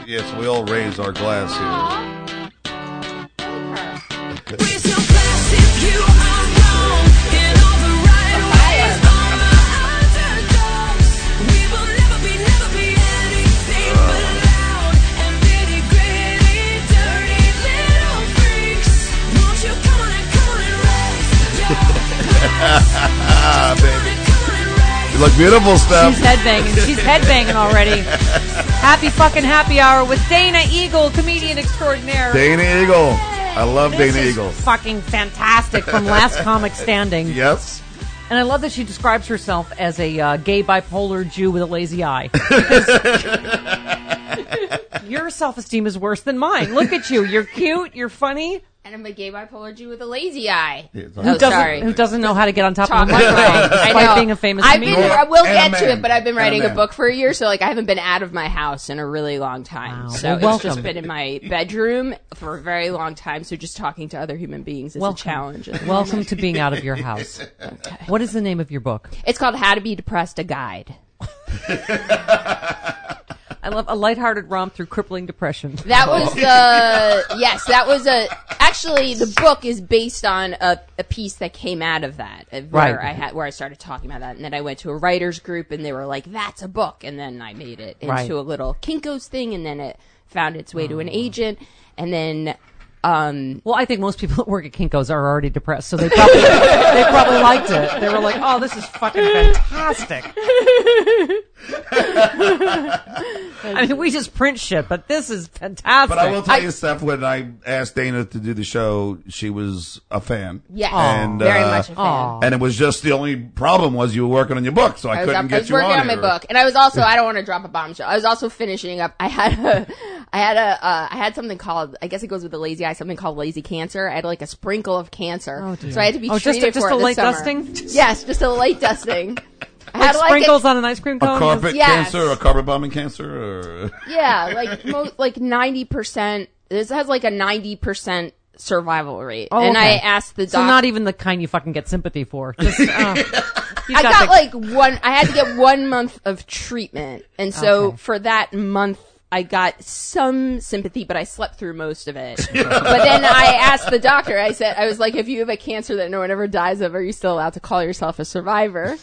Yes, we all raise our glass here. Raise your glass if you are wrong. In all the right ways, all the underdogs. We will never be anything but loud and nitty gritty, dirty little freaks. Won't you come on and raise your glass? Baby. You look beautiful, Steph. She's headbanging already. Happy fucking happy hour with Dana Eagle, comedian extraordinaire. Dana Eagle. I love This Dana is Eagle. fucking fantastic from Last Comic Standing. Yes. And I love that she describes herself as a gay bipolar Jew with a lazy eye. Your self-esteem is worse than mine. Look at you. You're cute. You're funny. And I'm a gay bipolar Jew with a lazy eye. Who doesn't know how to get on top of the Talk. microphone I despite know. being a famous I comedian. will And get a to man. it, but I've been writing And a a book for a year, so like I haven't been out of my house in a really long time. Wow. So Well, it's welcome. just been in my bedroom for a very long time. So just talking to other human beings is a challenge. Welcome to being out of your house. Okay. What is the name of your book? It's called How to Be Depressed, a Guide. I love a lighthearted romp through crippling depression. That was actually the book is based on a piece that came out of that, where I started talking about that, and then I went to a writers group, and they were like, "That's a book," and then I made it into a little Kinko's thing, and then it found its way to an agent, and then. Well, I think most people that work at Kinko's are already depressed, so they probably liked it. They were like, "Oh, this is fucking fantastic." I mean, we just print shit, but this is fantastic. But I will tell you, Steph, when I asked Dana to do the show, she was a fan. Yes, and, very much a fan. And it was just the only problem was you were working on your book, so I couldn't get you on I was working on here. my book, and I was also I don't want to drop a bombshell. I was also finishing up. I had something called, I guess it goes with the lazy eye, something called lazy cancer. I had like a sprinkle of cancer, so I had to be treated just for a it this light summer. dusting. Yes, just a light dusting. I Like had sprinkles on an ice cream cone. A carpet Yes. cancer, a carpet bombing cancer, or Yeah, like 90%. This has like a 90% survival rate, Oh, and I okay. asked the So doctor. not even the kind you fucking get sympathy for. Just, I got I had to get 1 month of treatment, and so Okay. for that month, I got some sympathy, but I slept through most of it. But then I asked the doctor, I was like, if you have a cancer that no one ever dies of, are you still allowed to call yourself a survivor?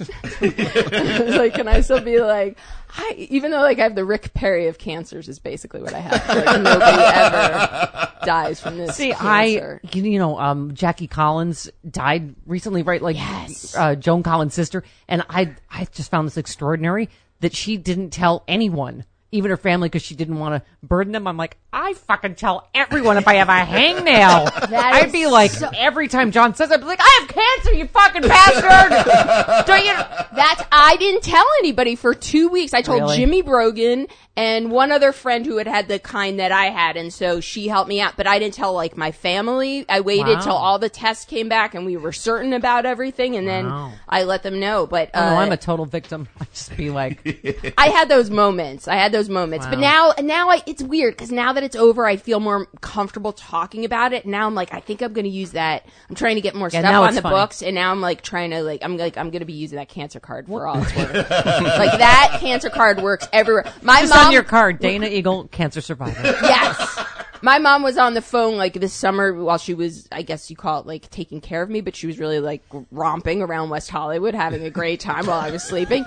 I was like, can I still be like, hi, even though like I have the Rick Perry of cancers is basically what I have. Like, nobody ever dies from this See, cancer. Jackie Collins died recently, right? Like, Yes. Joan Collins' sister. And I just found this extraordinary that she didn't tell anyone, even her family, because she didn't want to burden them. I'm like, I fucking tell everyone if I have a hangnail. I'd be like, every time John says, I'd be like, I have cancer, you fucking bastard. Don't you? I didn't tell anybody for 2 weeks. I told Really? Jimmy Brogan and one other friend who had the kind that I had, and so she helped me out. But I didn't tell like my family. I waited Wow. till all the tests came back and we were certain about everything, and then Wow. I let them know. But Oh, no, I'm a total victim. I'd just be like, I had those moments. But now it's weird because now that it's over, I feel more comfortable talking about it. Now I'm like, I think I'm going to use that. I'm trying to get more stuff now on it's the funny. books, and now I'm like trying to I'm going to be using that cancer card for all it's worth. Like that cancer card works everywhere. My just mom, on your card, Dana Eagle, cancer survivor. yes. My mom was on the phone like this summer while she was, I guess you call it like taking care of me, but she was really like romping around West Hollywood, having a great time while I was sleeping.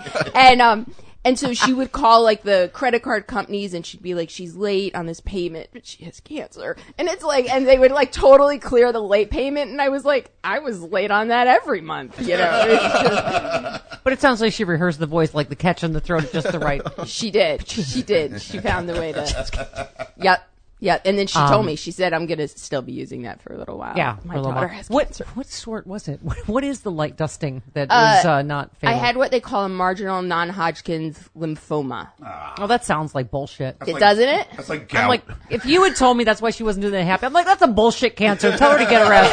And so she would call like the credit card companies and she'd be like, she's late on this payment, but she has cancer. And it's like, and they would like totally clear the late payment. And I was like, I was late on that every month, you know? It's just, But it sounds like she rehearsed the voice, like the catch in the throat, just the right. she did. She found the way to, yep. Yeah, and then she told me, she said, I'm going to still be using that for a little while. Yeah, My for a little daughter while. has What cancer. what sort was it? What is the light dusting that is not fatal? I had what they call a marginal non-Hodgkin's lymphoma. Oh, that sounds like bullshit. Doesn't it? That's like gout. I'm like, if you had told me that's why she wasn't doing that happy, I'm like, that's a bullshit cancer. Tell her to get her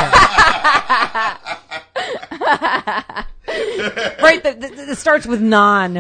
ass over it. Right, it starts with non.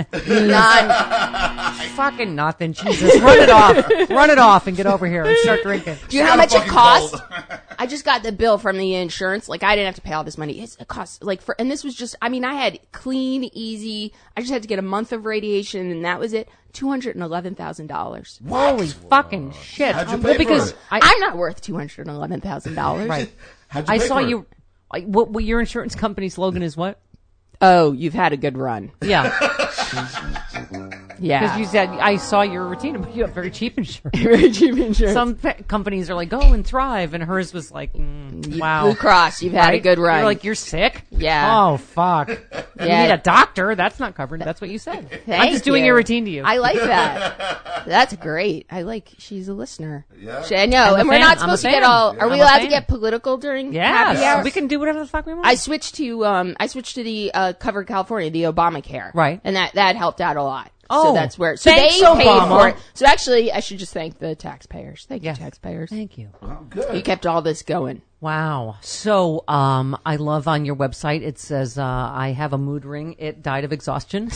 Fucking nothing. Jesus, run it off and get over here and start drinking. Do you know how much it costs? I just got the bill from the insurance. Like, I didn't have to pay all this money. It costs, like, and this was just, I mean, I had clean, easy, I just had to get a month of radiation, and that was it. $211,000. Holy fucking shit! How'd you pay Well, for because it? I'm not worth $211,000. right. How'd you I pay saw for it? you. What your insurance company slogan is? What? Oh, you've had a good run. Yeah, Yeah. because you said I saw your routine, but you have very cheap insurance. Very cheap insurance. Some companies are like, go and thrive, and hers was like, wow. Blue Cross, you've had a Right? good run. You're like, you're sick? Yeah. Oh, fuck. You Yeah. need a doctor? That's not covered. That's what you said. I'm Thank just doing you. your routine to you. I like that. That's great. I like, she's a listener. Yeah. I know. I'm a And we're fan. not I'm a supposed to get fan. all, are I'm we a allowed to fan. get political during happy yeah, hour? we can do whatever the fuck we want. I switched to the Cover California, the Obamacare. Right. And that helped out a lot. Oh, so that's where, so thanks, they paid Obama. for it. So actually, I should just thank the taxpayers. Thank Yes. you, taxpayers. Thank you. Oh, good. You kept all this going. Wow. So, I love on your website, it says, I have a mood ring. It died of exhaustion.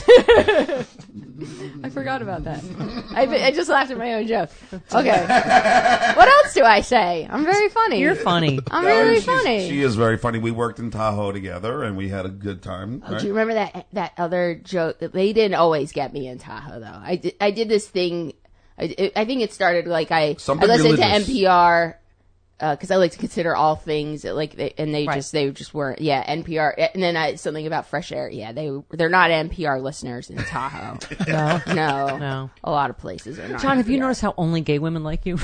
I forgot about that. I just laughed at my own joke. Okay. What else do I say? I'm very funny. You're funny. I'm really She's- funny. She is very funny. We worked in Tahoe together, and we had a good time. Oh, right? do you remember that other joke? They didn't always get me in Tahoe, though. I did this thing. I think it started like I Something listened religious. to NPR because I like to consider all things like they Right. just weren't NPR, and then something about fresh air. Yeah, they're not NPR listeners in Tahoe. No. No, a lot of places are not. John, have you NPR. noticed how only gay women like you?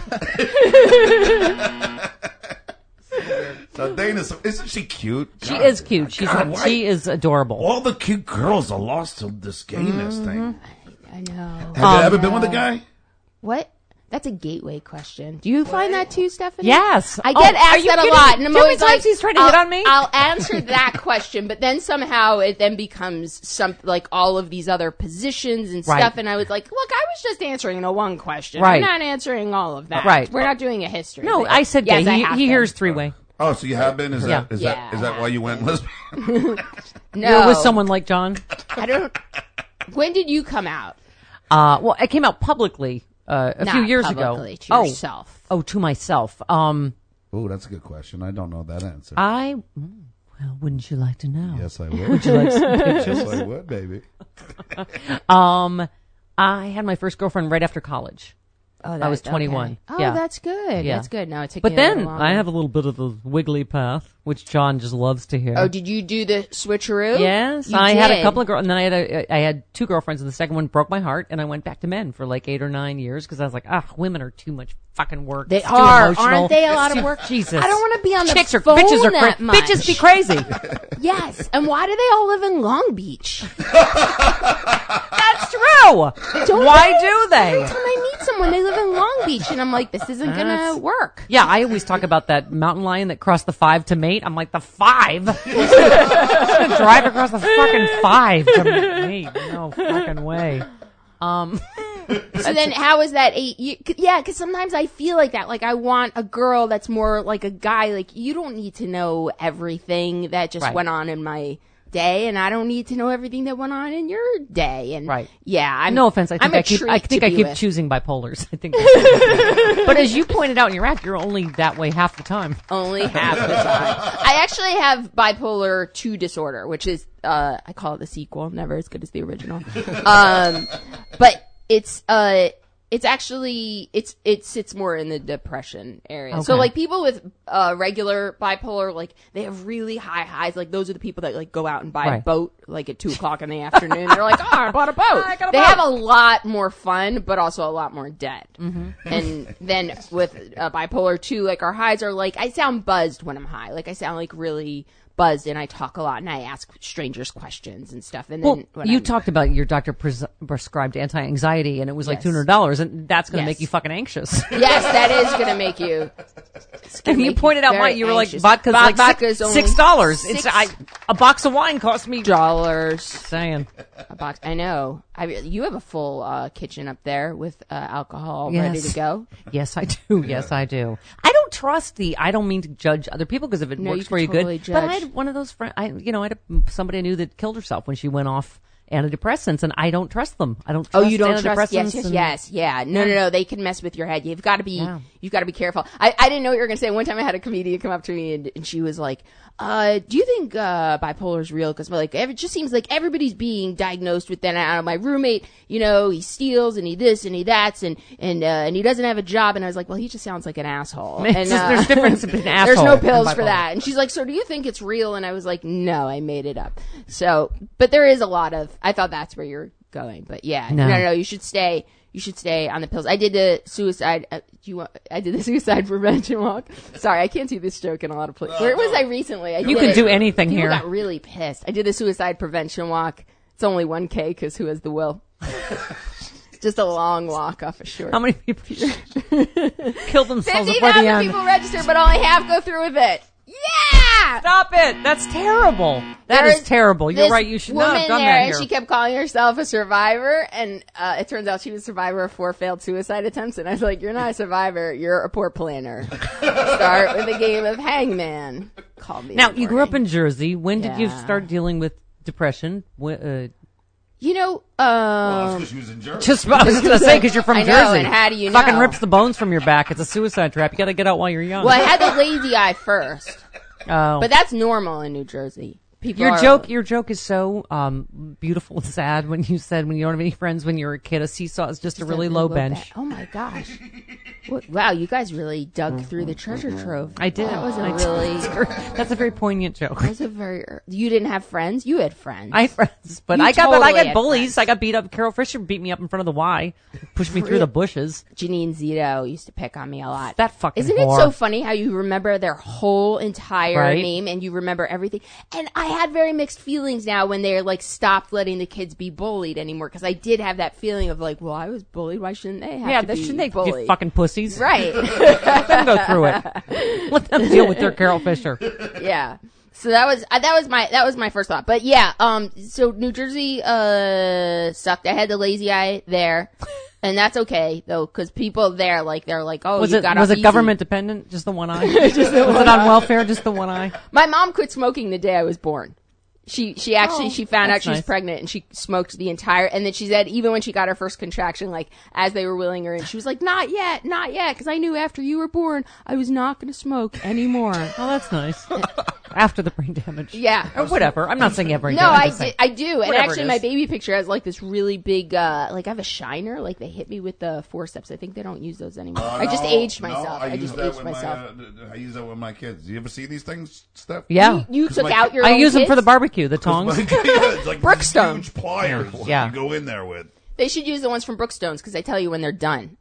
So Dana, isn't she cute? She God, is cute. God, why- She is adorable. All the cute girls are lost to this gayness thing. I know. Have you ever been with a guy? What? That's a gateway question. Do you find that too, Stephanie? Yes. I Oh, get are asked you that a kidding? lot, and I'm Do you know how always many like, times he's trying to hit on me? I'll answer that question, but then somehow it then becomes like all of these other positions and Right. stuff, and I was like, look, I was just answering the one question. Right. I'm not answering all of that. Right. We're not doing a history. No, thing. I said yes, gay. I He have been. hears three-way. Oh, so you have been? Is Yeah. that why you went lesbian? No, You're with someone like John? I don't. When did you come out? Well, I came out publicly a few Not years publicly, ago. to yourself. Oh, to myself. Oh, that's a good question. I don't know that answer. Well, wouldn't you like to know? Yes, I would. Would you like some Yes, pictures? I would, baby. I had my first girlfriend right after college. Oh, I was 21. Okay. Oh, Yeah. that's good. Yeah. That's good. No, it took But me a little then longer. I have a little bit of the wiggly path, which John just loves to hear. Oh, did you do the switcheroo? Yes, You I had a did. couple of girls, and then I had two girlfriends, and the second one broke my heart, and I went back to men for like 8 or 9 years because I was like, women are too much fucking work. They It's too are, emotional. aren't they? A lot It's of too- work. Jesus, I don't want to be on the Chicks phone bitches are that much. bitches be crazy. Yes, and why do they all live in Long Beach? That's true. Don't Why they? do they? Every time I meet someone, they live in Long Beach, and I'm like, this isn't gonna That's- work. Yeah, I always talk about that mountain lion that crossed the 5 to mate. I'm like, the 5? Gonna drive across the fucking 5 to mate. No fucking way. So then, how is that 8 years? Yeah, because sometimes I feel like that. Like, I want a girl that's more like a guy. Like, you don't need to know everything that just Right. went on in my day, and I don't need to know everything that went on in your day. And Right. yeah, I'm No offense. I think I'm a I keep treat to be with. choosing bipolars. I think. That's but as you pointed out in your act, you're only that way half the time. Only half the time. I actually have bipolar 2 disorder, which is I call it the sequel, never as good as the original. But it's actually it sits more in the depression area. So Okay. like people with regular bipolar, like they have really high highs. Like those are the people that like go out and buy a Right. boat like at 2:00 in the afternoon. They're like, oh, I bought a boat. I got a They boat. have a lot more fun, but also a lot more dead. Mm-hmm. And then with bipolar 2, like our highs are like, I sound buzzed when I'm high. Like I sound like really buzzed, and I talk a lot, and I ask strangers questions and stuff. And then Well, when you I'm- talked about your doctor prescribed anti-anxiety, and it was like Yes. $200, and that's going to Yes. make you fucking anxious. Yes, that is going to make you. And you pointed out very mine. You were like, anxious. vodka's like Vodka's only $6. It's $6 a box of wine cost me. dollars Saying. a box. I know. You have a full kitchen up there with alcohol Yes. ready to go. Yes, I do. Yes, I do. I don't trust I don't mean to judge other people because if it No, works you for can you, totally good. But I judge. had one of those friends. I had somebody I knew that killed herself when she went off antidepressants, and I don't trust them. I don't. Oh, Trust you don't trust? antidepressants and- Yes. Yeah. No. They can mess with your head. You've got to be. Yeah. You've got to be careful. I didn't know what you were going to say. One time I had a comedian come up to me and she was like, "Do you think bipolar is real?" Because like it just seems like everybody's being diagnosed with that. And my roommate, he steals and he this and he that and he doesn't have a job. And I was like, well, he just sounds like an asshole. It's And just- there's difference between asshole There's no and pills for bipolar. that. And she's like, so do you think it's real? And I was like, no, I made it up. So, but there is a lot of. I thought that's where you're going, but yeah, no. You should stay on the pills. I did the suicide. I did the suicide prevention walk. Sorry, I can't do this joke in a lot of places. Where was I recently? You can do anything People here. got really pissed. I did the suicide prevention walk. It's only 1K because who has the will? Just a long walk off a short. How many people kill themselves before the 50,000 end? people register, but only half go through with it. Yeah! Stop it! That's terrible. That There's is terrible. You're this right. You should not have woman done there, that and here. she kept calling herself a survivor, and it turns out she was a survivor of 4 failed suicide attempts. And I was like, "You're not a survivor. You're a poor planner." Start with a game of Hangman. Call me. Now, in the you grew up morning. in Jersey. When did you Yeah. start dealing with depression? Well, that's 'cause she was in Jersey. I was just going to say, because you're from I know, Jersey. and how do you Fucking know? rips the bones from your back. It's a suicide trap. You got to get out while you're young. Well, I had the lazy eye first, Oh. but that's normal in New Jersey. People Your are- joke is so beautiful and sad when you said when you don't have any friends when you were a kid. A seesaw is just a really low bench. Oh my gosh! Wow, you guys really dug through the treasure trove. I did. That was a I did. really. That's a very poignant joke. That was a very. You didn't have friends. You had friends. I had friends, but You I totally got had bullies. friends. I got beat up. Carol Fisher beat me up in front of the Y, pushed me through the bushes. Janine Zito used to pick on me a lot. That fucking Isn't whore. it so funny how you remember their whole entire Right. name and you remember everything? And I had very mixed feelings now when they're like stopped letting the kids be bullied anymore because I did have that feeling of like, well, I was bullied. Why shouldn't they have Yeah, to they be shouldn't they? bullied? You fucking pussies. Right. Let them go through it. Let them deal with their Carol Fisher. Yeah. So that was my first thought. But yeah, so New Jersey sucked. I had the lazy eye there. And that's okay though, because people there they're like, oh, Was you it got was off it easy. government dependent? Just the one eye. Was it on welfare? Just the one eye. My mom quit smoking the day I was born. She actually she found out that's she was nice. pregnant and she smoked the entire. And then she said even when she got her first contraction, like as they were wheeling her in, she was like, not yet, because I knew after you were born I was not going to smoke anymore. Oh, that's nice. After the brain damage. Yeah. Or whatever. I'm not saying you have brain No, damage. I'm I just saying. I do, and Whatever actually it my is. baby picture has like this really big, like I have a shiner. Like they hit me with the forceps. I think they don't use those anymore. I just aged myself. I just aged myself. I use that with my kids. You ever see these things, Steph? Yeah. You 'Cause took my- out your. I own use them for kids? the barbecue, the tongs. It's like Brookstone. huge pliers. Yeah. You go in there with. They should use the ones from Brookstones because they tell you when they're done.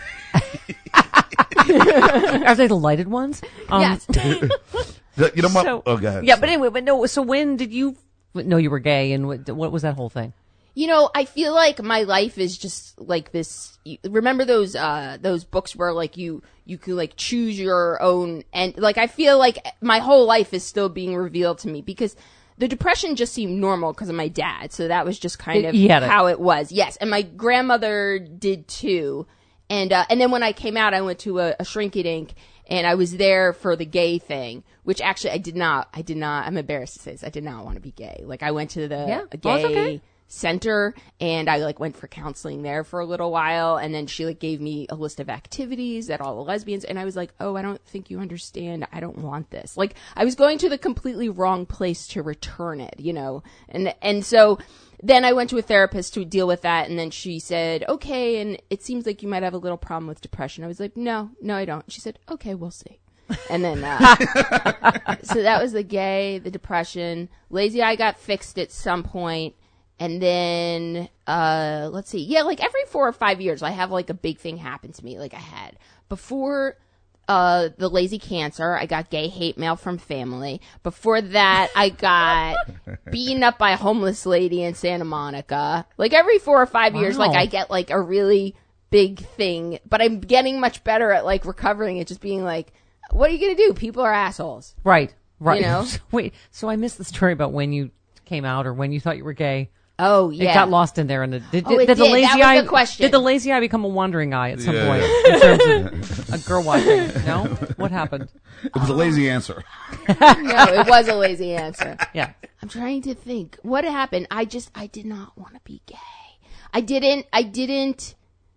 Are they the lighted ones? Yes. You know what? So, Oh, go ahead. Yeah, but anyway, but no. So when did you know you were gay, and what was that whole thing? You know, I feel like my life is just like this. Remember those books where like you could like choose your own, and like I feel like my whole life is still being revealed to me because the depression just seemed normal because of my dad. So that was just kind of He had it. how it was. Yes, and my grandmother did too. And then when I came out, I went to a shrink-a-dink, and I was there for the gay thing, which actually I did not. I'm embarrassed to say this. I did not want to be gay. Like I went to the Yeah. a Well, gay it's okay. center, and I like went for counseling there for a little while, and then she like gave me a list of activities that all the lesbians, and I was like, oh, I don't think you understand. I don't want this. Like I was going to the completely wrong place to return it, you know, and so. Then I went to a therapist to deal with that, and then she said, okay, and it seems like you might have a little problem with depression. I was like, no, I don't. She said, okay, we'll see. And then, so that was the depression. Lazy eye got fixed at some point, and then, let's see. Yeah, like every 4 or 5 years, I have like a big thing happen to me. Like I had before the lazy cancer, I got gay hate mail from family. Before that, I got beaten up by a homeless lady in Santa Monica. Like every 4 or 5 years, like Wow. I get like a really big thing, but I'm getting much better at like recovering it, just being like, what are you going to do? People are assholes. Right. You know? Wait. So I missed the story about when you came out or when you thought you were gay. Oh, yeah. It got lost in there. And did Oh, it the did. lazy That was eye? the question. Did the lazy eye become a wandering eye at some Yeah. point in terms of a girl watching? No, what happened? It was a lazy answer. No, it was a lazy answer. Yeah, I'm trying to think. What happened? I did not want to be gay. I didn't,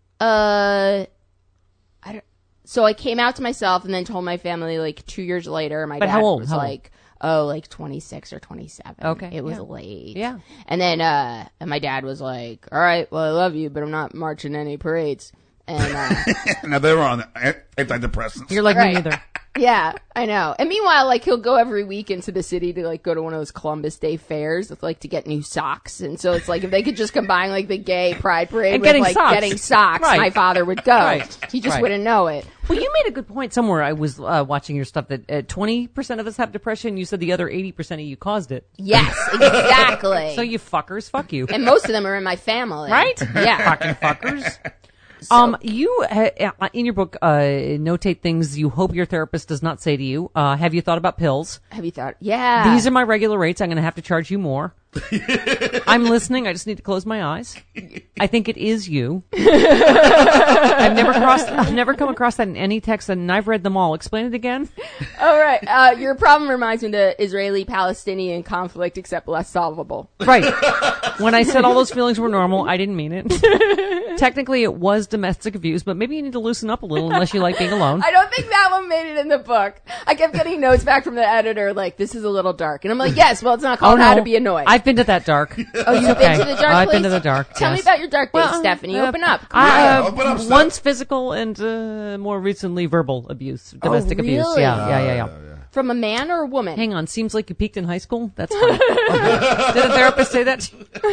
so I came out to myself and then told my family like 2 years later. My But dad how old? was How old? like, oh, like 26 or 27. Okay, It was yeah. late. Yeah. And then, and my dad was like, all right, well, I love you, but I'm not marching any parades. And, Now they were on antidepressants. you're like Right. me neither. yeah, I know. And meanwhile, like he'll go every week into the city to like go to one of those Columbus Day fairs with like to get new socks. And so it's like if they could just combine like the gay pride parade And with getting like socks. getting socks, Right. my father would go. Right. He just Right. wouldn't know it. Well, you made a good point somewhere. I was watching your stuff that 20% of us have depression. You said the other 80% of you caused it. Yes, exactly. So you fuckers, fuck you. and most of them are in my family. Right? Yeah. Fucking fuckers. You in your book notate things you hope your therapist does not say to you. Have you thought about pills? Have you thought? Yeah. These are my regular rates. I'm going to have to charge you more. I'm listening. I just need to close my eyes. I think it is you. I've never come across that in any text, and I've read them all. Explain it again. All right. Your problem reminds me of the Israeli-Palestinian conflict, except less solvable. Right. When I said all those feelings were normal, I didn't mean it. Technically, it was domestic abuse, but maybe you need to loosen up a little unless you like being alone. I don't think that one made it in the book. I kept getting notes back from the editor, like, this is a little dark. And I'm like, yes, well, it's not called How to Be Annoyed. I've been to that dark. Oh, you've been to the dark I've place? been to the dark. Tell me yes. about your dark days, Well, Stephanie. Open up. Open up, Steph. Once physical and more recently verbal abuse, domestic abuse. really? Yeah. From a man or a woman? Hang on, seems like you peaked in high school? That's fine. Did a therapist say that?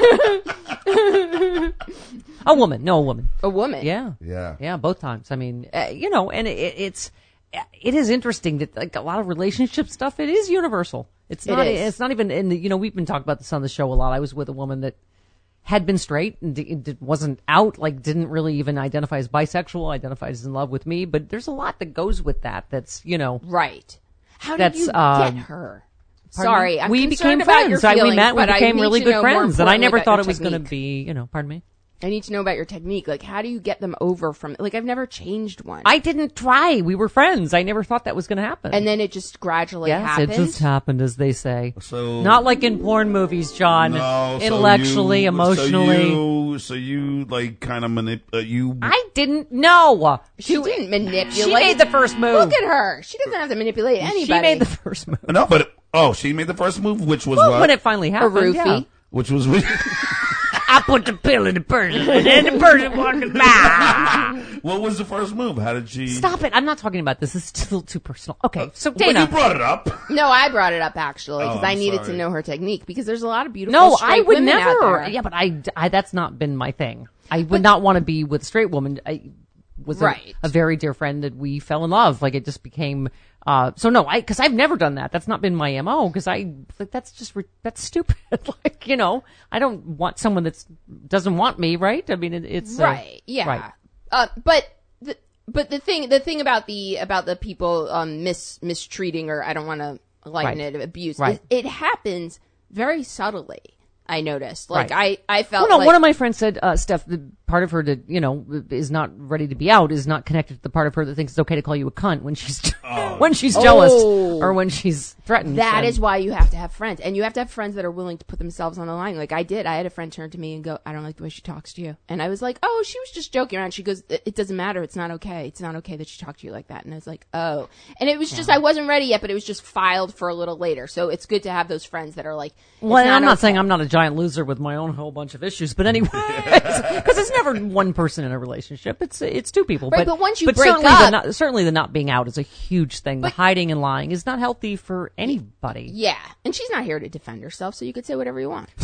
A woman. No, a woman. A woman. Yeah. Yeah, both times. I mean, and it is interesting that like a lot of relationship stuff, it is universal. It's not, is. it's not even in the, we've been talking about this on the show a lot. I was with a woman that had been straight and wasn't out, like didn't really even identify as bisexual, identified as in love with me. But there's a lot that goes with that. That's, Right. How did That's, you get her? Sorry, I'm we became concerned about your friends. feelings, We met. We but I became need really to good know more friends, and I importantly never about thought your it was going to technique. be. Pardon me. I need to know about your technique. Like, how do you get them over from? Like, I've never changed one. I didn't try. We were friends. I never thought that was going to happen. and then it just gradually yes, happened. it just happened, as they say. So Not like in porn movies, John. No, Intellectually, emotionally. So you like kind of you. I didn't know. She didn't manipulate. She made the first move. Look at her. She doesn't have to manipulate anybody. She made the first move. No, but she made the first move, which was Well, what? when it finally happened, roofie. yeah. Which was I put the pill in the person, and then the person walked by. what was the first move? How did she? Stop it! I'm not talking about this. It's still too personal. Okay, so Well, Dana. you brought it up. No, I brought it up actually because Oh, I I'm needed sorry. to know her technique because there's a lot of beautiful. No, straight I would women out never. there. Yeah, but I that's not been my thing. I would not want to be with a straight woman. I was Right. a very dear friend that we fell in love. Like it just became. So no, because I've never done that. That's not been my MO. Because that's stupid. Like I don't want someone that doesn't want me. Right? I mean, it's right. Yeah. Right. But the thing about the people mistreating, or I don't want to lighten Right. it, abuse. Right. It happens very subtly. I noticed. Like Right. I felt. Well, no, like, one of my friends said, Steph, the part of her that, is not ready to be out is not connected to the part of her that thinks it's okay to call you a cunt when she's, when she's jealous Oh. or when she's threatened. That And- is why you have to have friends, and you have to have friends that are willing to put themselves on the line. Like I did. I had a friend turn to me and go, "I don't like the way she talks to you," and I was like, "Oh, she was just joking around." She goes, "It doesn't matter. It's not okay. It's not okay that she talked to you like that." And I was like, "Oh," and it was just I wasn't ready yet, but it was just filed for a little later. So it's good to have those friends that are like, Well, it's I'm not okay. saying I'm not a giant loser with my own whole bunch of issues, but anyway, because it's never one person in a relationship. It's two people. Right, but once you break certainly up- certainly the not being out is a huge thing. The hiding and lying is not healthy for anybody. Yeah, and she's not here to defend herself, so you could say whatever you want.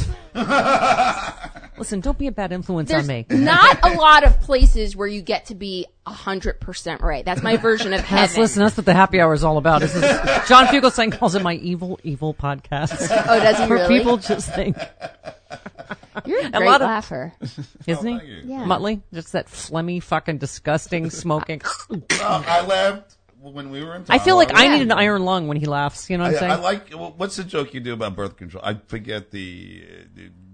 Listen, don't be a bad influence There's on me. not a lot of places where you get to be 100% right. That's my version of heaven. Listen, that's what the happy hour is all about. This is John Fugelsang calls it my evil podcast. Oh, does he For really? people just think, You're a great lot of- laugher. isn't he? Yeah. Muttley, just that phlegmy, fucking disgusting smoking. I laughed when we were in. I feel like I Yeah. need an iron lung when he laughs. You know what I'm saying? I like. What's the joke you do about birth control? I forget the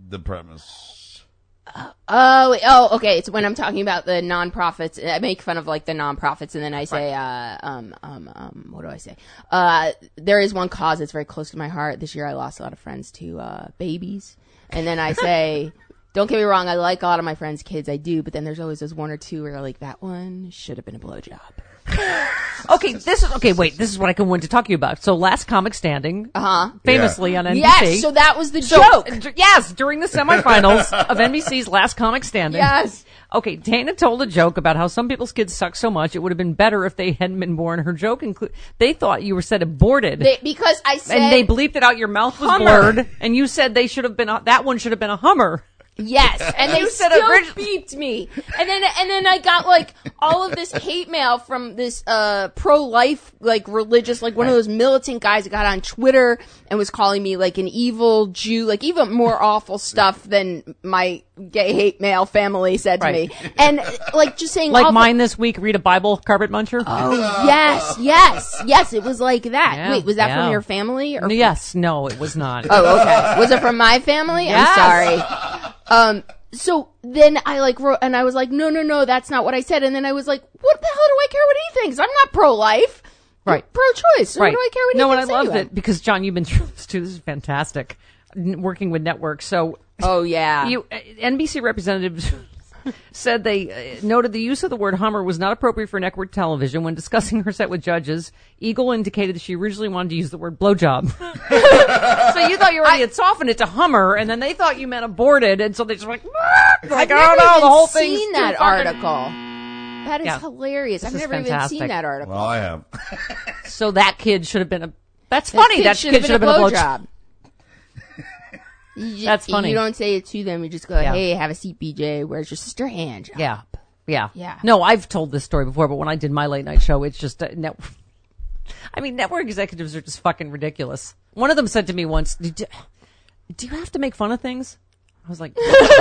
the premise. Okay. It's when I'm talking about the nonprofits. I make fun of like the nonprofits, and then I say, what do I say? There is one cause that's very close to my heart. This year, I lost a lot of friends to babies, and then I say, don't get me wrong, I like a lot of my friends' kids, I do, but then there's always those one or two where like that one should have been a blowjob. Okay, this is what I can want to talk to you about. So, Last Comic Standing, famously on NBC. Yes, so that was the joke. Yes, during the semifinals of NBC's Last Comic Standing. Yes. Okay, Dana told a joke about how some people's kids suck so much it would have been better if they hadn't been born. Her joke they thought you were said aborted. Because I said, and they bleeped it out. Your mouth was Hummer. blurred, and you said they should have been. That one should have been a Hummer. Yes, and they You said still originally- beeped me. And then I got like all of this hate mail from this pro-life, like religious, like one of those militant guys that got on Twitter and was calling me like an evil Jew, like even more awful stuff than my gay hate mail family said to me. And like just saying Like awful- mine this week, read a Bible, carpet muncher. Oh, yes, it was like that. Yeah, Wait, was that yeah. from your family? Or Yes, no, it was not. Oh, okay. Was it from my family? Yes. I'm sorry. So then I like wrote, and I was like, no, that's not what I said. And then I was like, what the hell do I care what he thinks? I'm not pro-life. Right. I'm pro-choice. So Right. what do I care what he No, and thinks? I loved anyway? it because John, you've been through this too. This is fantastic. Working with networks, so Oh, yeah. NBC representatives said they noted the use of the word Hummer was not appropriate for network television. When discussing her set with judges, Eagle indicated that she originally wanted to use the word blowjob. So you thought you already had softened it to Hummer, and then they thought you meant aborted, and so they just were like, I've oh never no, even the whole thing's seen too that fucking- article. That is Yeah. hilarious. This I've is never even fantastic. seen that article. Well, I have. So that kid should have been a. That's funny. That kid should have been a blowjob. That's funny. You don't say it to them. You just go, hey, have a seat, BJ. Where's your sister? Hand job. Yeah. Yeah. Yeah. No, I've told this story before, but when I did my late night show, it's just network executives are just fucking ridiculous. One of them said to me once, do you have to make fun of things? I was like,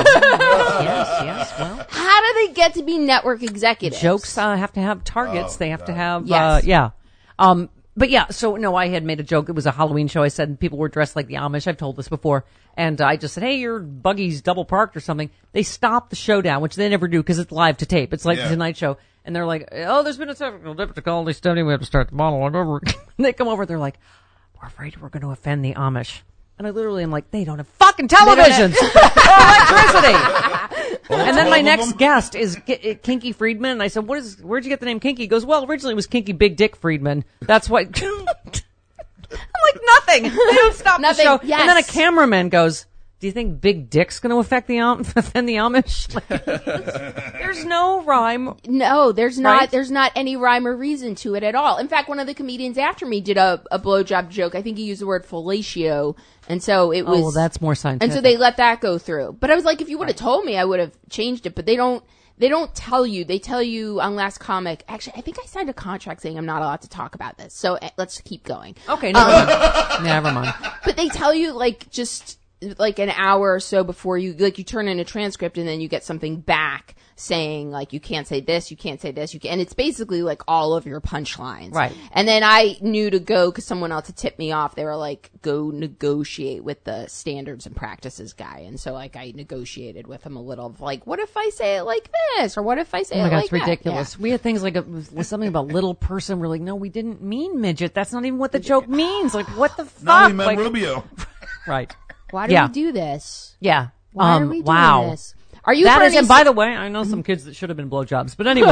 yes, well. How do they get to be network executives? Jokes have to have targets. They have to have, Yes. yeah. But yeah, so no, I had made a joke. It was a Halloween show. I said people were dressed like the Amish. I've told this before. And I just said, hey, your buggy's double parked or something. They stopped the show down, which they never do because it's live to tape. It's like the Tonight Show. And they're like, oh, there's been a technical difficulty study. We have to start the monologue over. And they come over. They're like, we're afraid we're going to offend the Amish. And I literally am like, they don't have fucking televisions or electricity. And then my next guest is Kinky Friedman. And I said, where'd you get the name Kinky? He goes, well, originally it was Kinky Big Dick Friedman. That's what. I'm like, nothing. They don't stop Nothing. the show. Yes. And then a cameraman goes, do you think Big Dick's going to offend the Amish? Like, there's no rhyme. No, there's not. Right? There's not any rhyme or reason to it at all. In fact, one of the comedians after me did a blowjob joke. I think he used the word fellatio, and so it was. Oh, well, that's more scientific. And so they let that go through. But I was like, if you would have told me, I would have changed it. But they don't. They don't tell you. They tell you on Last Comic. Actually, I think I signed a contract saying I'm not allowed to talk about this. So let's keep going. Okay, never mind. But they tell you like just like an hour or so before you turn in a transcript and then you get something back saying like you can't say this, you can't say this, and it's basically like all of your punchlines. Right. And then I knew to go because someone else had tipped me off. They were like, go negotiate with the standards and practices guy. And so like I negotiated with him a little of like, what if I say it like this? Or what if I say Oh my it God, like it's that? ridiculous. Yeah. We had things like was something about little person. We're like, no, we didn't mean midget. That's not even what the joke means. Like, what the fuck? No, we meant Like- Rubio. Right. Why do Yeah. we do this? Yeah. Why are we doing wow. this? Are you That is, Bernie and by the way, I know some kids that should have been blowjobs, but anyway.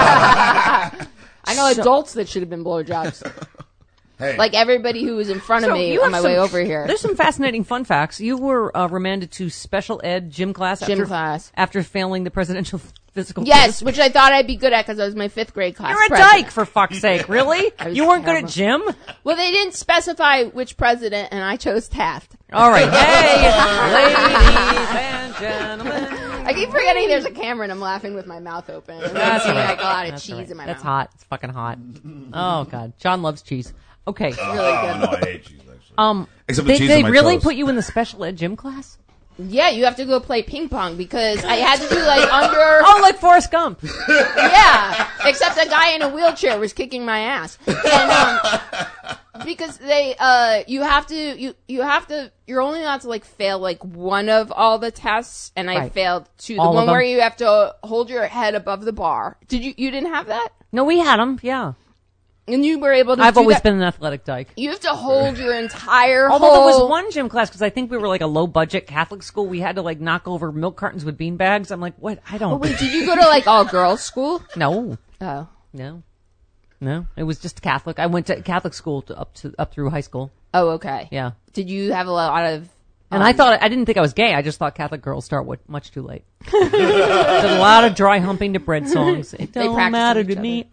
I know adults that should have been blowjobs. Hey, Like everybody who was in front of So me you on have my way some- over here. There's some fascinating fun facts. You were remanded to special ed gym class. Gym class. After failing the presidential physical. Yes, which I thought I'd be good at because I was my 5th grade class. You're a president. dyke, for fuck's sake. Really? was You weren't terrible. good at gym? Well, they didn't specify which president, and I chose Taft. All right. Hey, ladies and gentlemen. I keep forgetting there's a camera, and I'm laughing with my mouth open. And That's I'm all right. like a lot of That's cheese all right. in my That's mouth. hot. It's fucking hot. Oh, God. John loves cheese. Okay. oh, no, I hate cheese, actually. Except They with cheese on my really toast. put you in the special ed gym class? Yeah, you have to go play ping pong because I had to do like under. Oh, like Forrest Gump. Yeah, except a guy in a wheelchair was kicking my ass. And because they you have to you're only allowed to like fail like one of all the tests, and I Right. failed two. The All of one them? where you have to hold your head above the bar. You didn't have that? No, we had them. Yeah. And you were able to I've do always that? been an athletic dyke. You have to hold your entire Although there whole... was one gym class, because I think we were like a low budget Catholic school, we had to like knock over milk cartons with bean bags. I'm like, what? I don't. Oh, wait, did you go to like all girls school? No, Oh. no. It was just Catholic. I went to Catholic school up through high school. Oh, okay. Yeah. Did you have a lot of... And I didn't think I was gay. I just thought Catholic girls start much too late. Did a lot of dry humping to bread songs. It don't practice matter on to each me.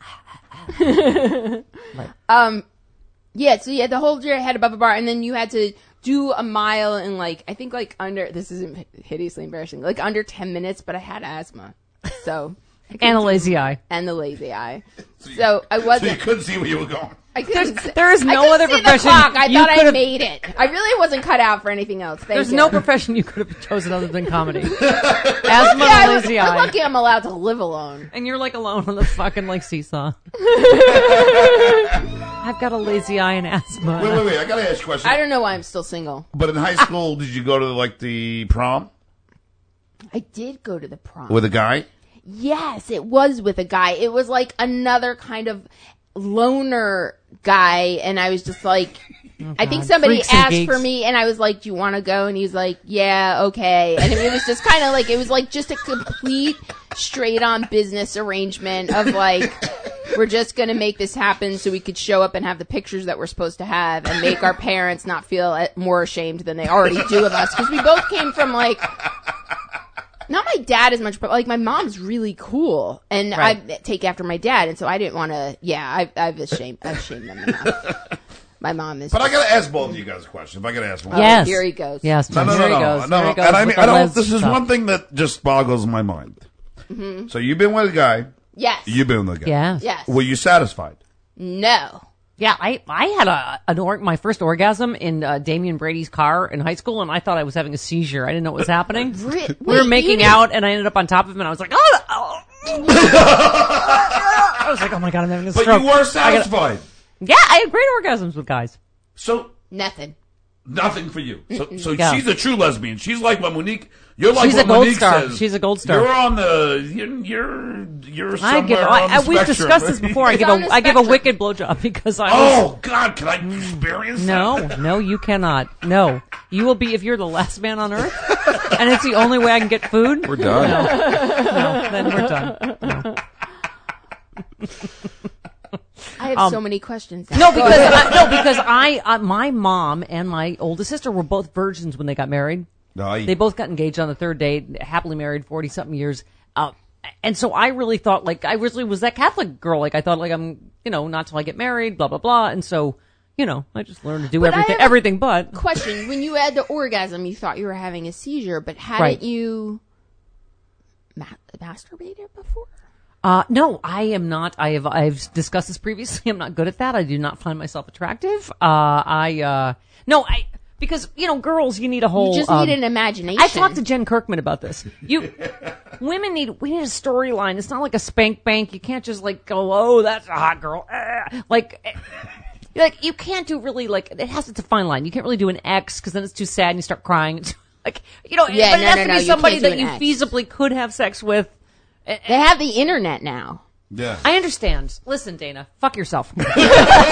Yeah, so you had to hold your head above a bar, and then you had to do a mile in like, I think like under, this isn't hideously embarrassing, like under 10 minutes, but I had asthma. So. And a lazy eye. And the lazy eye. So I So you wasn't, couldn't see where you were going. I couldn't, There is I no couldn't other see the profession. clock. I you thought I could've- made it. I really wasn't cut out for anything else. Thank There's you. no profession you could have chosen other than comedy. Asthma Yeah, and a lazy I'm eye. lucky I'm allowed to live alone. And you're like alone on the fucking like seesaw. I've got a lazy eye and asthma. Wait. I gotta ask you a question. I don't know why I'm still single. But in high school, did you go to like the prom I did go to the prom. with a guy? Yes, it was with a guy. It was like another kind of loner guy, and I was just like, I think somebody Freaks and asked geeks. for me, and I was like, "Do you want to go?" And he was like, "Yeah, okay." And it was just kind of like, it was like just a complete straight-on business arrangement of like, we're just gonna make this happen so we could show up and have the pictures that we're supposed to have, and make our parents not feel more ashamed than they already do of us, because we both came from like. Not my dad as much, but like my mom's really cool, and Right. I take after my dad, and so I didn't want to. Yeah, I've shamed them enough. My mom is. But I gotta ask both of you guys a question. If I gotta ask one. Yes. Here he goes. Yes, No. Here he goes. Here he goes And I mean, with the I don't. les This is stuff. one thing that just boggles my mind. Mm-hmm. So you've been with a guy. Yes. You've been with a guy. Yes. Yes. Were you satisfied? No. Yeah, I had my first orgasm in Damian Brady's car in high school, and I thought I was having a seizure. I didn't know what was happening. We were Wait, making you out, and I ended up on top of him, and I was like, oh. I was like, oh my God, I'm having a But stroke. you were satisfied. Yeah, I had great orgasms with guys. So Nothing. nothing for you. So Yeah. she's a true lesbian. She's like what Monique. You're like She's what a gold Monique star. says. She's a gold star. You're on the. You're somewhere on the we've spectrum. discussed this before. I give on the a spectrum. wicked blowjob because I was. Oh God! Can I experience that? No, you cannot. No, you will be if you're the last man on earth, and it's the only way I can get food. We're done. No, then we're done. No. I have so many questions. No, because my mom and my oldest sister were both virgins when they got married. No, They both got engaged on the third date, happily married 40-something years. And so I really thought, like, I really was that Catholic girl. Like, I thought, like, I'm, not till I get married, blah, blah, blah. And so, I just learned to do But I have a- everything but. Question: when you had the orgasm, you thought you were having a seizure, but hadn't Right. you masturbated before? No, I am not. I've discussed this previously. I'm not good at that. I do not find myself attractive. Because, girls, you need a whole. You just need an imagination. I talked to Jen Kirkman about this. We need a storyline. It's not like a spank bank. You can't just like go, oh, that's a hot girl. Like you can't do really it's a fine line. You can't really do an X because then it's too sad and you start crying. Like, Yeah, but it has to no, be you somebody can't do that an you X. feasibly could have sex with. They have the internet now. Yeah. I understand. Listen, Dana, fuck yourself. Literally.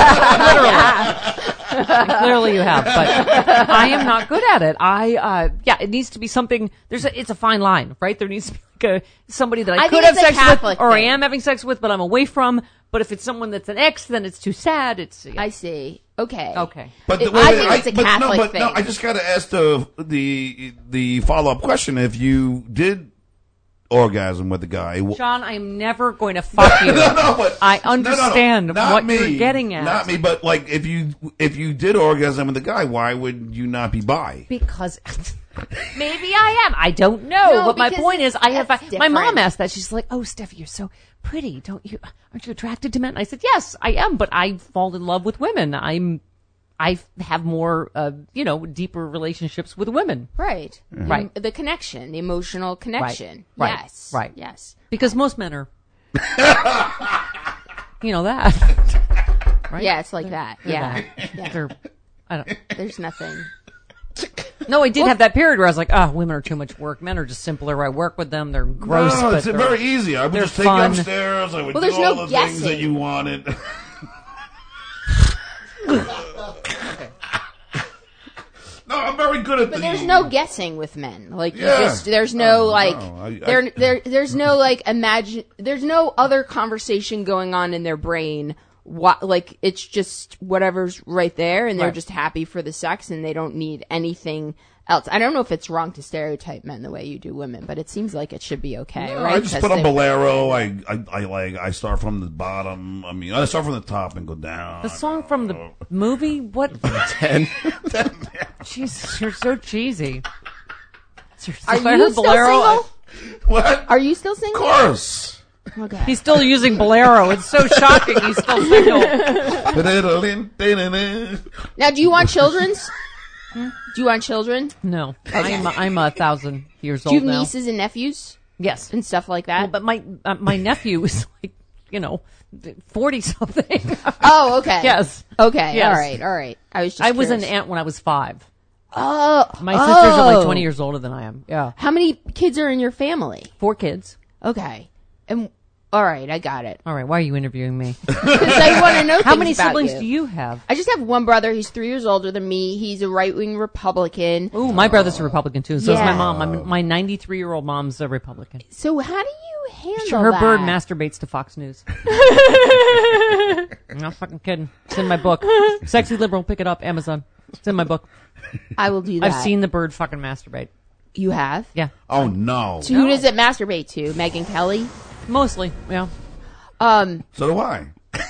Clearly you have, but I am not good at it. It needs to be something, it's a fine line, right? There needs to be like somebody that I I could think have it's a sex with, Catholic or I thing. am having sex with, but I'm away from. But if it's someone that's an ex, then it's too sad. I see. Okay. Okay. But I think it's a Catholic but thing. No, I just got to ask the follow up question. If you did orgasm with the guy, John, I'm never going to fuck you. but I understand not what me, you're getting at. Not me, but like if you did orgasm with the guy, why would you not be bi? Because maybe I am. I don't know. No, But my because point is, that's my mom different. asked that. She's like, "Oh, Steffi, you're so pretty. Aren't you attracted to men?" And I said, "Yes, I am, but I fall in love with women. I have more, deeper relationships with women. Right. Right. The connection, the emotional connection. Right. Yes. Right. Yes. Because most men are, you know that. right? Yeah, it's like that. They're Yeah. that. Yeah. They're, I don't. There's nothing. No, I did have that period where I was like, women are too much work. Men are just simpler. I work with them. They're gross. No, but it's they're- very easy. I would they're just take you fun. upstairs. I would Well, do there's all no the things that guessing. you wanted. No, I'm very good at But the. there's no guessing with men. Like you Yeah. just there's no like no, there's no like there's no other conversation going on in their brain. Like it's just whatever's right there, and they're Right. just happy for the sex, and they don't need anything else. I don't know if it's wrong to stereotype men the way you do women, but it seems like it should be okay, No, right? I just 'Cause put on they- bolero. I start from the bottom. I mean, I start from the top and go down. The song from the movie? What? 10. Jesus, you're so cheesy. Seriously, Are if I you heard still Bolero, single? What? Are you still Of single? course. Okay. he's still using Bolero. It's so shocking. He's still single. Now, do you want children's? Do you want children? No, I'm 1,000 years Do you old have now. nieces and nephews Yes, and stuff like that? but my nephew is like 40 something. Oh, okay. Yes. Okay. Yes. All right. I was just I was an curious. aunt when I was 5. Oh. My sisters are like 20 years older than I am. Yeah, How many kids are in your family? 4 kids. Okay. And all right, I got it. All right, why are you interviewing me? Because I want to know How things many about siblings do you have? I just have one brother. He's 3 years older than me. He's a right-wing Republican. Ooh, my brother's a Republican too. So is Yeah. my mom. My 93-year-old mom's a Republican. So how do you handle Her that? bird masturbates to Fox News. I'm not fucking kidding. It's in my book. Sexy Liberal, pick it up, Amazon. It's in my book. I will do that. I've seen the bird fucking masturbate. You have? Yeah, Oh no. So who does it masturbate to? Megyn Kelly? mostly. Yeah. So do I.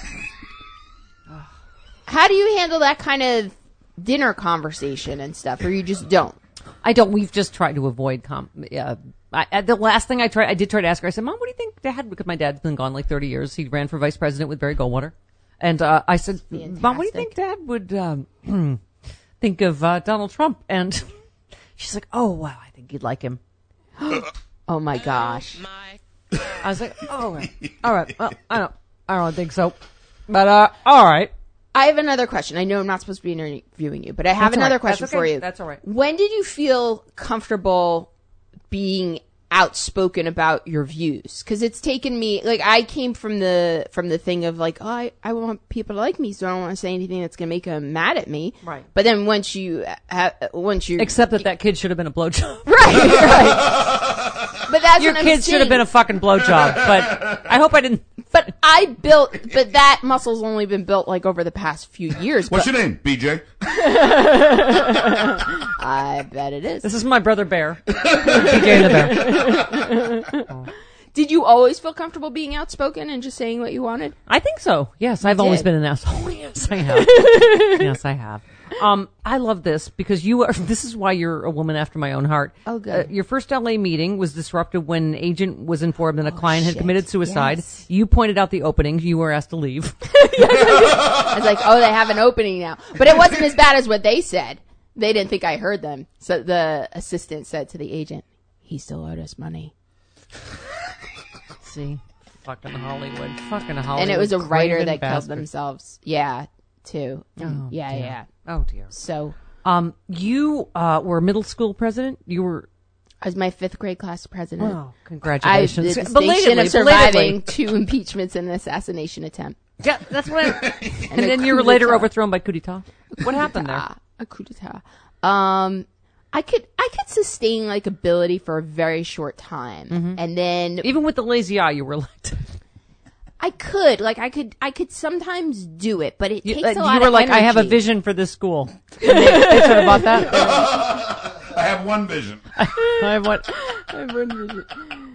How do you handle that kind of dinner conversation and stuff, or you just don't? I don't. We've just tried to avoid. The last thing I did try to ask her. I said, "Mom, what do you think, Dad?" Because my dad's been gone like 30 years. He ran for vice president with Barry Goldwater, and I said, "Mom, what do you think Dad would think of Donald Trump?" And she's like, "Oh wow, I think you'd like him." Oh my gosh. I was like, "Oh, all right. Well, I don't think so, but all right." I have another question. I know I'm not supposed to be interviewing you, but I have That's all another right. question That's okay. for you. That's all right. When did you feel comfortable being outspoken about your views? Because it's taken me, like, I came from the thing of like, oh, I want people to like me, so I don't want to say anything that's gonna make them mad at me. Right. But then once you Except that kid should have been a blowjob. right. But that's Your what I'm kid should have been a fucking blowjob. But I hope I didn't. But that muscle's only been built like over the past few years. What's but your name? BJ. I bet it is. This is my brother Bear. BJ the Bear. Did you always feel comfortable being outspoken and just saying what you wanted? I think so. Yes, I've always did. been an asshole. Yes, I have. Yes, I have. I love this because this is why you're a woman after my own heart. Oh, good. Your first LA meeting was disrupted when an agent was informed that a client had shit. committed suicide. Yes. You pointed out the opening. You were asked to leave. I was like, oh, they have an opening now. But it wasn't as bad as what they said. They didn't think I heard them. So the assistant said to the agent, he still owed us money. See? Fucking Hollywood. Fucking Hollywood. And it was a writer craven that killed bastard. themselves. Yeah, too. And Oh, yeah, dear. yeah. Oh, dear. So You were a middle school president? You were... I was my 5th grade class president. Oh, I congratulations. the distinction of surviving Belatedly. 2 impeachments and an assassination attempt. Yeah, that's what I... and a then you were coup later d'etat. overthrown by coup d'etat. What happened there? A coup d'etat. I could sustain like ability for a very short time, Mm-hmm. and then Even with the lazy eye, you were elected. I could sometimes do it, but it takes a lot You were of like, I have a energy. vision for this school. And they should have bought that. I have one vision. I have what? I have one vision.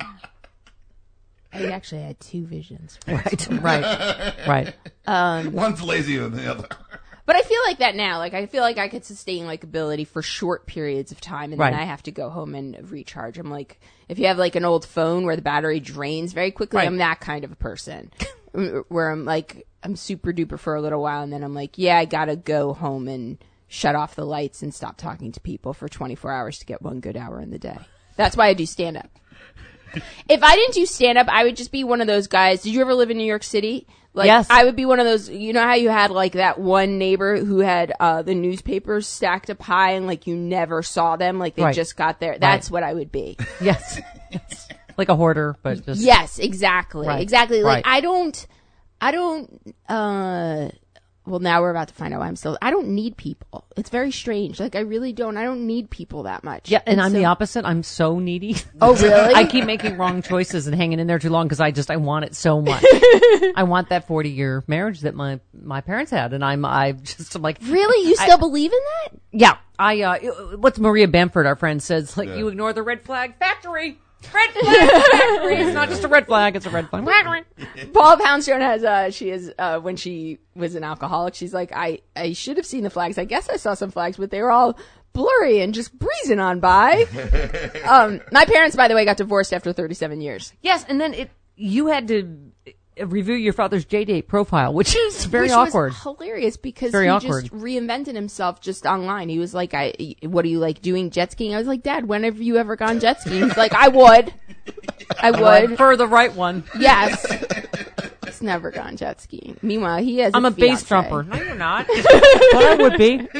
I actually had 2 visions. Right. One's lazier than the other. But I feel like that now. Like, I feel like I could sustain like ability for short periods of time, and Right. then I have to go home and recharge. I'm like, if you have like an old phone where the battery drains very quickly, Right. I'm that kind of a person. Where I'm like, I'm super duper for a little while, and then I'm like, yeah, I gotta go home and shut off the lights and stop talking to people for 24 hours to get 1 good hour in the day. That's why I do stand up. If I didn't do stand up, I would just be one of those guys. Did you ever live in New York City? Like, Yes. I would be one of those, you know how you had like that one neighbor who had the newspapers stacked up high and like you never saw them, like they Right. just got there. That's what I would be. Yes. Yes. Like a hoarder, but just. Yes, exactly. Right. Exactly. Like Right. I don't well, now we're about to find out why I don't need people. It's very strange. Like I really don't. I don't need people that much. Yeah, and I'm so- the opposite. I'm so needy. Oh, really? I keep making wrong choices and hanging in there too long because I want it so much. I want that 40-year marriage that my parents had, and I'm like, Really? You still believe in that? yeah. What's Maria Bamford, our friend, says, like, you ignore the red flag factory. Red flag factory. It's not just a red flag, it's a red flag factory. Paula Poundstone has, when she was an alcoholic, she's like, I should have seen the flags. I guess I saw some flags, but they were all blurry and just breezing on by. My parents, by the way, got divorced after 37 years. Yes, and then you had to review your father's J-Date profile, which is very Which awkward. was hilarious because Very he awkward. just reinvented himself just online. He was like, what are you like doing jet skiing? I was like, Dad, when have you ever gone jet skiing? He's like, I would. For the right one. Yes. He's never gone jet skiing. Meanwhile, he has I'm a bass fiancé. trumper. No, you're not. But I would be.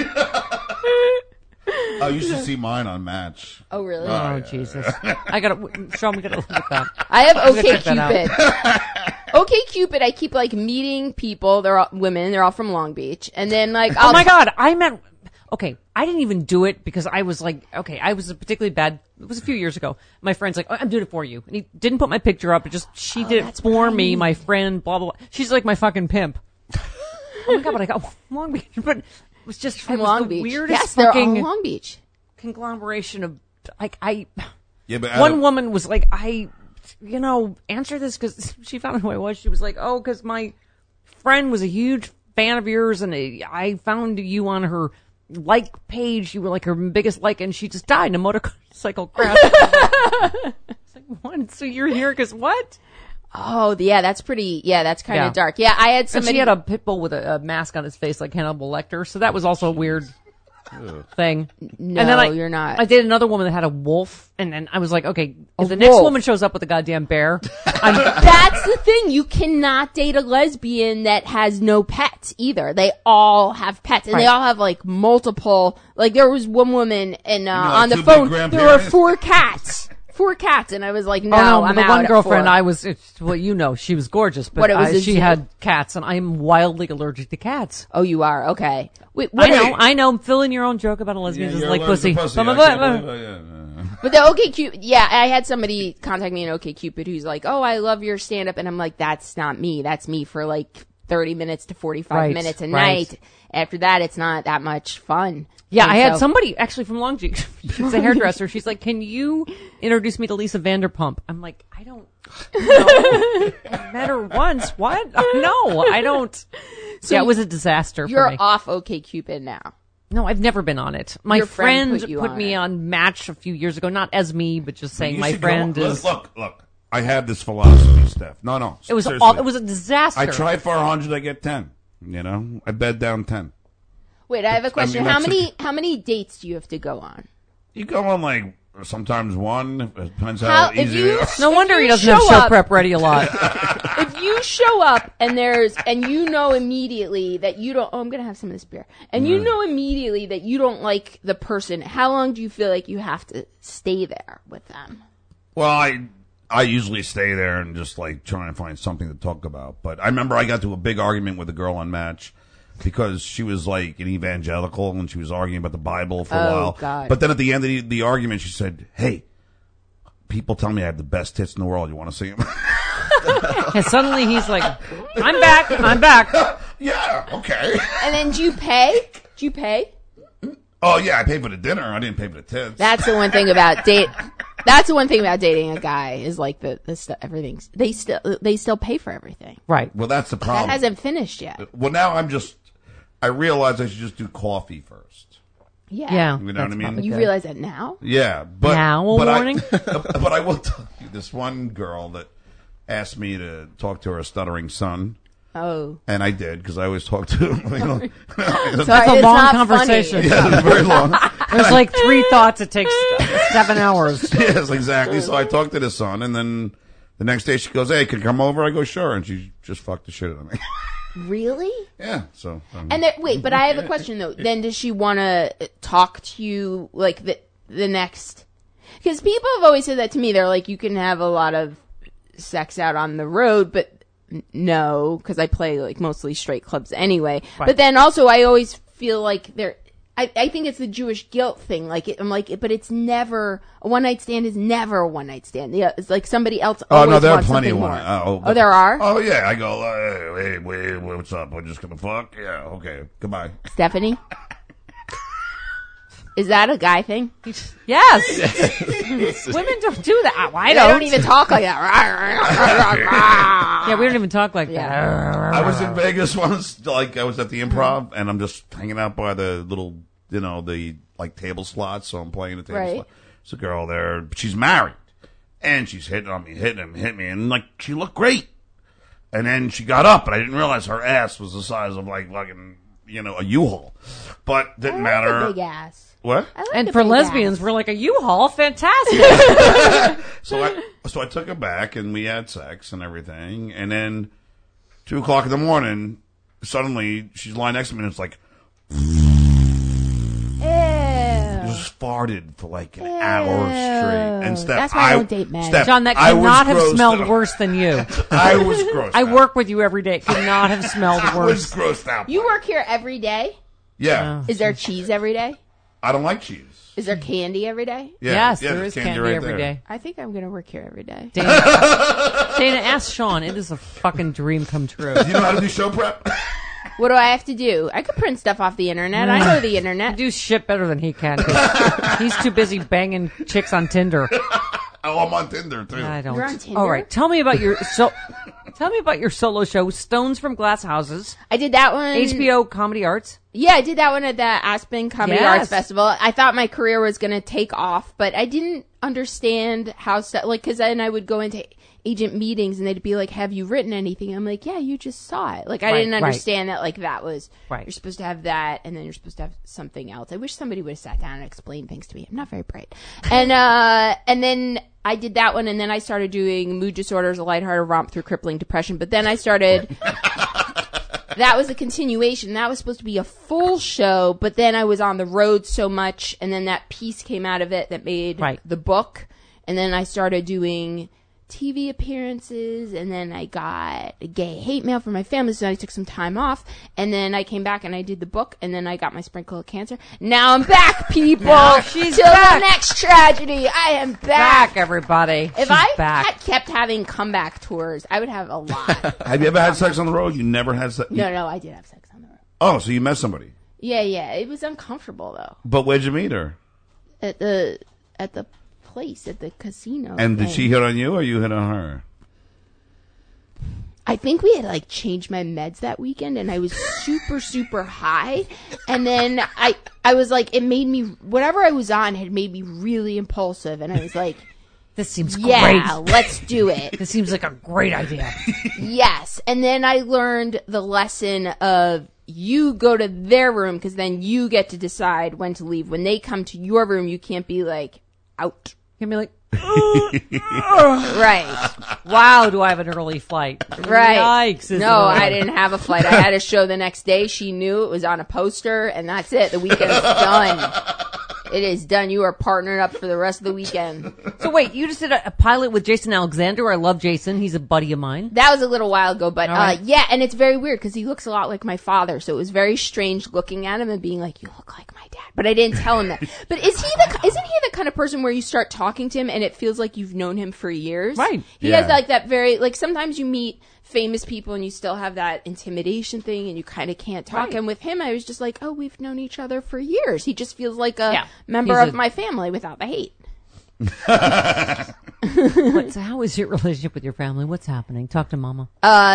I used to see mine on Match. Oh, really? Oh, Jesus. I gotta, Sean, we gotta look at that. I have gonna OK check that Cupid. OK Cupid, I keep like meeting people. They're all women. They're all from Long Beach. And then like, Oh my God, I didn't even do it because I was like, I was a particularly bad, it was a few years ago. My friend's like, I'm doing it for you. And he didn't put my picture up, she did it that's for what I me, mean. my friend, blah, blah, blah. She's like my fucking pimp. Oh my God, but I got Long Beach, but it was just from it was Long the Beach. weirdest Yes, they're all fucking Long Beach. conglomeration of, Yeah, but one woman was like, answer this because she found out who I was. She was like, because my friend was a huge fan of yours and I found you on her like page. You were like her biggest like, and she just died in a motorcycle crash. It's like, what? So you're here because what? Oh, yeah, that's pretty, that's kind of Yeah. dark. Yeah, I had And somebody. she had a pit bull with a mask on his face like Hannibal Lecter. So that was also a weird thing. No, and then you're not. I dated another woman that had a wolf, and then I was like, okay, if the wolf. next woman shows up with a goddamn bear, That's the thing. You cannot date a lesbian that has no pets either. They all have pets, and they Right. all have like multiple. Like there was one woman, and like on the two big phone there were grandparents? 4 cats. 4 cats, and I was like, no, oh no, I'm the out one at girlfriend 4. I was, she was gorgeous, but What, it was a she zoo? had cats, and I'm wildly allergic to cats. Oh, you are okay. Wait, what? I know. Fill in your own joke about a lesbian Yeah, just you're like allergic pussy. to Blah, I blah, can't blah, believe blah. it. But the OkCupid, I had somebody contact me in OkCupid who's like, oh, I love your stand up. And I'm like, that's not me. That's me for like 30 minutes to 45 Right, minutes a right. night. After that, it's not that much fun. Yeah, And I had so- somebody actually from Long Beach. She's a hairdresser. She's like, "Can you introduce me to Lisa Vanderpump?" I'm like, "I don't know. I met her once. What? No, I don't." So yeah, it was a disaster for You're me. off OkCupid now. No, I've never been on it. My Your friend friend put you put on me it. on Match a few years ago, not as me, but just saying You my should friend go, is. Look. I have this philosophy, Steph. No. It was seriously. it was a disaster. I tried for 100, I get 10. You know, I bed down 10. Wait, I have a question. that's How many dates do you have to go on? You go on like sometimes one. It depends How- how, if easy you- it is. No wonder If he you doesn't have show show up- prep ready a lot. If you show up and you know immediately that you don't, I'm going to have some of this beer. And you know immediately that you don't like the person, how long do you feel like you have to stay there with them? Well, I usually stay there and just like try and find something to talk about. But I remember I got to a big argument with a girl on Match because she was like an evangelical and she was arguing about the Bible for a Oh, while. God. But then at the end of the argument, she said, "Hey, people tell me I have the best tits in the world. You want to see them?" And suddenly he's like, "I'm back." Yeah, okay. And then do you pay? Do you pay? Oh yeah, I paid for the dinner. I didn't pay for the tits. That's the one thing about That's the one thing about dating a guy is like the stuff, everything's, they still pay for everything. Right. Well, that's the problem. That hasn't finished yet. Well, now I realize I should just do coffee first. Yeah. Yeah. You know what I mean? You realize that now? Yeah, but Now a but warning? but I will tell you, this one girl that asked me to talk to her stuttering son, Oh. and I did because I always talk to him. You know, Sorry, It's a it's long not conversation. funny. yeah, it's very long. There's like 3 thoughts. It takes 7 hours. Yes, exactly. So I talked to the son, and then The next day she goes, hey, can you come over? I go, sure. And she just fucked the shit out of me. Really? Yeah, so. And wait, but I have a question though. Then does she want to talk to you like the next? Because people have always said that to me. They're like, you can have a lot of sex out on the road, but no, because I play like mostly straight clubs anyway. Right. But then also, I always feel like I think it's the Jewish guilt thing. Like, I'm like, but it's never a one night stand. Is never a one night stand. Yeah, it's like somebody else. Oh Always no, there are wants plenty something of more. one. There are. Oh yeah, I go. Hey, wait, what's up? We're just gonna fuck. Yeah, okay, goodbye. Stephanie, is that a guy thing? Yes. Women don't do that. I I don't even talk like that. Yeah, we don't even talk like that. I was in Vegas once. Like I was at the Improv, and I'm just hanging out by the little, the like table slots. So I'm playing the table Right. slot. There's a girl there. She's married, and she's hitting on me, hit me, and like she looked great. And then she got up, and I didn't realize her ass was the size of like fucking, a U-Haul. But didn't I like matter. a big ass. What? I like And a for big lesbians, ass. we're like a U-Haul. Fantastic. So I took her back, and we had sex and everything. And then 2:00 in the morning, suddenly she's lying next to me, and it's like Ew. just farted for like an hour straight. And Steph, That's why I don't date men. Steph, John, that I could was not have grossed smelled out. worse than you. I was grossed I out. work with you every day. It could not have smelled I was worse. grossed out. You work here every day? Yeah. Is there cheese every day? I don't like cheese. Is there candy every day? Yeah. Yes, yeah, there there's is candy right every there. day. I think I'm going to work here every day. Dana, ask Sean. It is a fucking dream come true. You know how to do show prep? What do I have to do? I could print stuff off the internet. I know the internet. Do shit better than he can. 'Cause he's too busy banging chicks on Tinder. Oh, I'm on Tinder too. I don't. You're on Tinder? All right, tell me about your solo show, Stones from Glass Houses, I did that one. HBO Comedy Arts. Yeah, I did that one at the Aspen Comedy Yes. Arts Festival. I thought my career was going to take off, but I didn't understand how, because then I would go into agent meetings and they'd be like, have you written anything? I'm like, yeah, you just saw it. Like, I Right, didn't right. understand that, like, that was, Right. you're supposed to have that and then you're supposed to have something else. I wish somebody would have sat down and explained things to me. I'm not very bright. And then I did that one, and then I started doing Mood Disorders, a lighthearted romp through crippling depression. But then I started... That was a continuation. That was supposed to be a full show, but then I was on the road so much, and then that piece came out of it that made Right. the book. And then I started doing TV appearances, and then I got gay hate mail from my family, so I took some time off. And then I came back and I did the book, and then I got my sprinkle of cancer. Now I'm back, people! Now she's Till back. the next tragedy, I am back! Back, everybody. If She's I back. had kept having comeback tours, I would have a lot. Have you ever had sex on the road? You never had sex? No, I did have sex on the road. Oh, so you met somebody. Yeah, it was uncomfortable though. But where'd you meet her? At the place, at the casino. And did thing. she hit on you or you hit on her? I think we had like changed my meds that weekend, and I was super, super high. And then I was like, it made me, whatever I was on had made me really impulsive. And I was like, This seems yeah, great. let's do it. This seems like a great idea. Yes. And then I learned the lesson of you go to their room, because then you get to decide when to leave. When they come to your room, you can't be like, out. You'll be like, Right. wow, do I have an early flight? Right. Yikes. this No, is I didn't have a flight. I had a show the next day. She knew it was on a poster, and that's it. The weekend's done. It is done. You are partnered up for the rest of the weekend. So wait, you just did a pilot with Jason Alexander. I love Jason. He's a buddy of mine. That was a little while ago, but All right. yeah, and it's very weird because he looks a lot like my father, so it was very strange looking at him and being like, "You look like my dad," but I didn't tell him that. But isn't he the kind of person where you start talking to him and it feels like you've known him for years? Right. He Yeah. has like that very like sometimes you meet famous people and you still have that intimidation thing and you kind of can't talk. Right. And with him, I was just like, "Oh, we've known each other for years." He just feels like a Yeah. member He's of a- my family without the hate. So how is your relationship with your family? What's happening? Talk to Mama.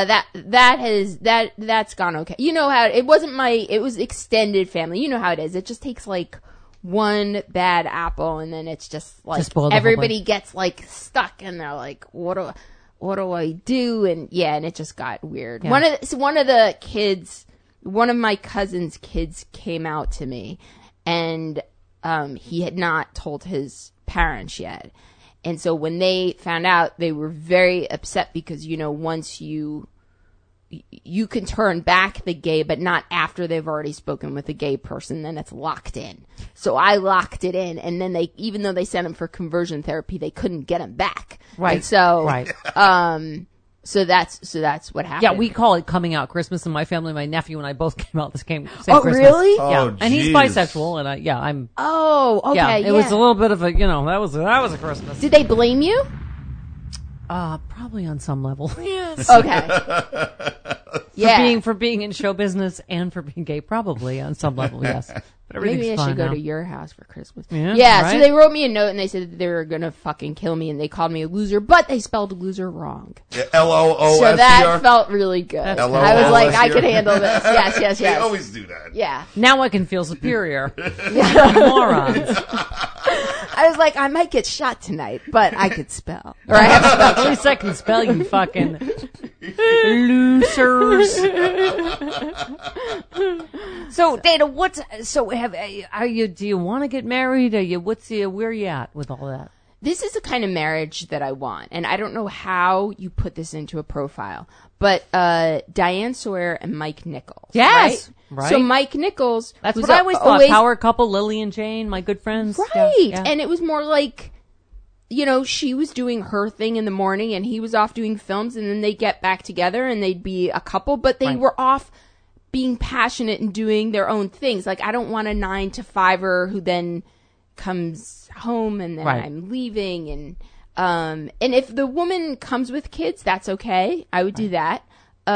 That's gone okay. You know how it was extended family. You know how it is. It just takes like one bad apple and then it's just like Just spoil the whole everybody bunch. gets like stuck and they're like, what do I do? And yeah, and it just got weird. Yeah. One of my cousin's kids came out to me and he had not told his parents yet. And so when they found out, they were very upset because, once you can turn back the gay, but not after they've already spoken with a gay person, then it's locked in. So I locked it in, and then even though they sent him for conversion therapy, they couldn't get him back. Right. And so, Right. So that's what happened. Yeah, we call it coming out Christmas, and my family, my nephew and I both came out same Oh, Christmas. really? Yeah, Oh, and he's jeez. bisexual, and I'm. Oh, okay. Yeah, it was a little bit of a, that was a Christmas. Did they blame you? Probably on some level. Yes. Okay. Yeah. For being in show business and for being gay, probably on some level, yes. But everything's Maybe I fine should go now. to your house for Christmas. Yeah, So right? they wrote me a note and they said that they were gonna fucking kill me and they called me a loser, but they spelled loser wrong. LOOSER. So that felt really good. I was like, I could handle this. Yes. They always do that. Yeah. Now I can feel superior. Morons. I was like, I might get shot tonight, but I could spell. Or I have to spell. At least I can spell, you fucking losers. So, Dana, do you want to get married? Where are you at with all that? This is the kind of marriage that I want, and I don't know how you put this into a profile, but Diane Sawyer and Mike Nichols. Yes. Right? So Mike Nichols. That's was what I always thought. Power couple, Lily and Jane, my good friends. Right. Yeah. And it was more like, she was doing her thing in the morning and he was off doing films, and then they'd get back together and they'd be a couple, but they were off being passionate and doing their own things. Like, I don't want a 9-to-5er who then comes home and then I'm leaving. And if the woman comes with kids, that's okay. I would do that.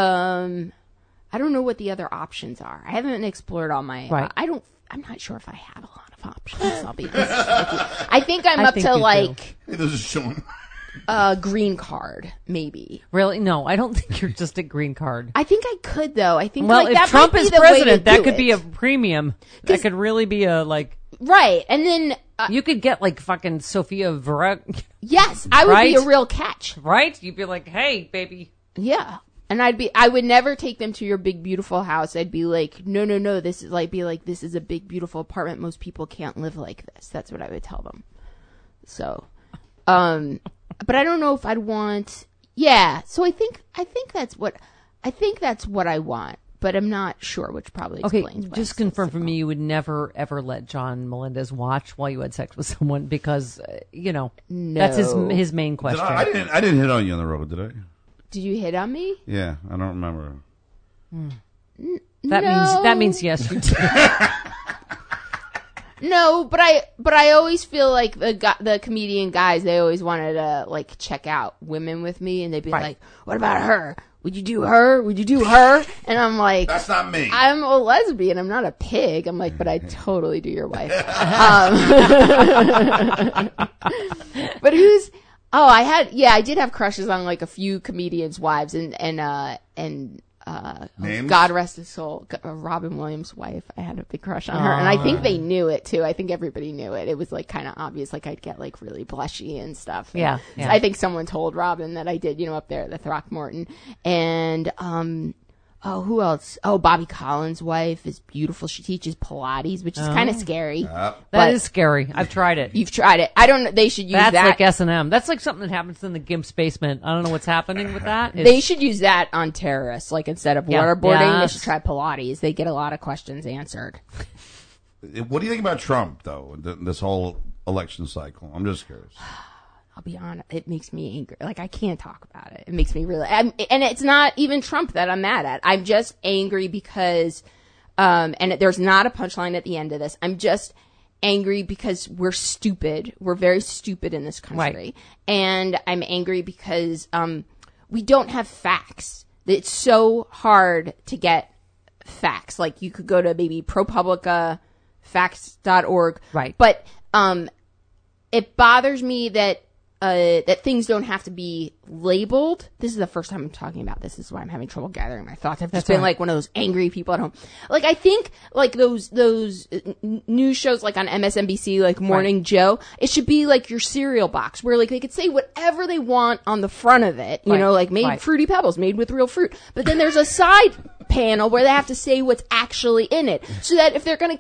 I don't know what the other options are. I haven't explored all my, I'm not sure if I have a lot of options. I'll be honest with you. I think I'm up to like, Hey, this is Sean. green card, maybe. Really? No, I don't think you're just a green card. I think I could though. I think Well, like, if that Trump might be is the way to president, that do could it. be a premium. That could really be a, right. And then, you could get fucking Sophia Vergara, yes, I would be Right? a real catch. right? You'd be like, hey, baby. Yeah. And I would never take them to your big, beautiful house. I'd be like, no, this is this is a big, beautiful apartment. Most people can't live like this. That's what I would tell them. So, but I don't know if I'd want, so I think that's what I want, but I'm not sure, which probably Okay, explains why just it's so confirm for simple. me you would never, ever let John Melendez watch while you had sex with someone because, that's his main question. I didn't hit on you on the road, did I? Did you hit on me? Yeah, I don't remember. That means yes, you did. No, but I always feel like the comedian guys, they always wanted to check out women with me, and they'd be like, "What about her? Would you do her? Would you do her?" And I'm like, That's not me. I'm a lesbian. I'm not a pig. I'm like, but I totally do your wife. But who's? Oh, I did have crushes on a few comedians' wives, and Names? God rest his soul, Robin Williams' wife. I had a big crush on her, and I think they knew it too. I think everybody knew it. It was kind of obvious. I'd get really blushy and stuff. And Yeah. I think someone told Robin that I did, up there at the Throckmorton. And who else? Oh, Bobby Collins' wife is beautiful. She teaches Pilates, which is kind of scary. That but is scary. I've tried it. You've tried it. I don't know. They should use That's that. like S&M. That's like something that happens in the Gimp's basement. I don't know what's happening with that. They should use that on terrorists. Instead of waterboarding, they Yes. should try Pilates. They get a lot of questions answered. What do you think about Trump, though, this whole election cycle? I'm just curious. I'll be honest, it makes me angry. I can't talk about it. It makes me really, and it's not even Trump that I'm mad at. I'm just angry because, and there's not a punchline at the end of this. I'm just angry because we're stupid. We're very stupid in this country. Right. And I'm angry because, we don't have facts. It's so hard to get facts. You could go to maybe ProPublica, facts.org. Right. But, it bothers me that things don't have to be labeled. This is the first time I'm talking about this. This is why I'm having trouble gathering my thoughts. I've just been one of those angry people at home. I think those news shows on MSNBC, Morning Joe, it should be your cereal box where they could say whatever they want on the front of it, made Fruity Pebbles, made with real fruit. But then there's a side panel where they have to say what's actually in it, so that if they're going to keep